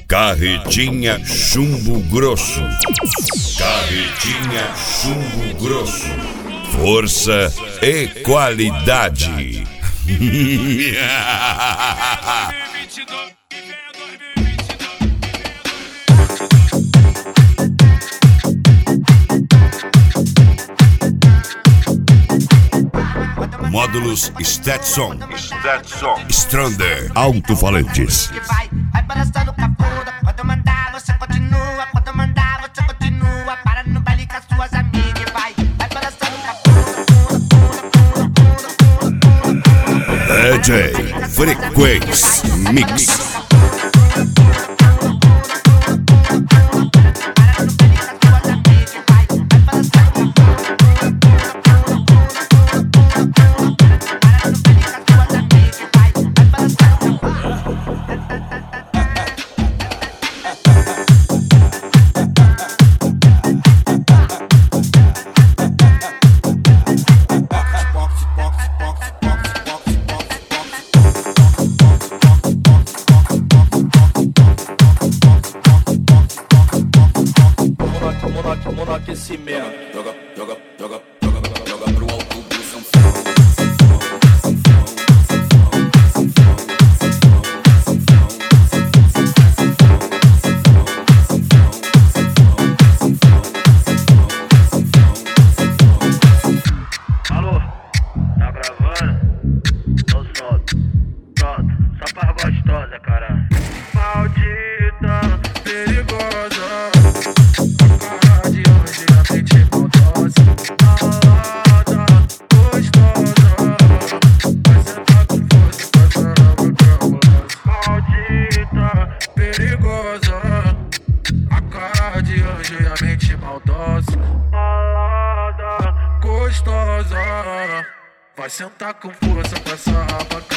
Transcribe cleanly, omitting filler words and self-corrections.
Carretinha Chumbo Grosso. Carretinha Chumbo Grosso. Força e qualidade. Módulos Stetson. Strander Alto-falantes. Vai balançando com a bunda. Quando eu mandar, você continua. Quando eu mandar, você continua. Para no baile com as suas amigas e vai balançando com a bunda. DJ Frequência Mix. No aquecimento. Joga pro alto do Alô, tá gravando? Então solta, só pra gostosa, caralho. Maldita, perigosa. Gostosa, vai sentar com força com essa raba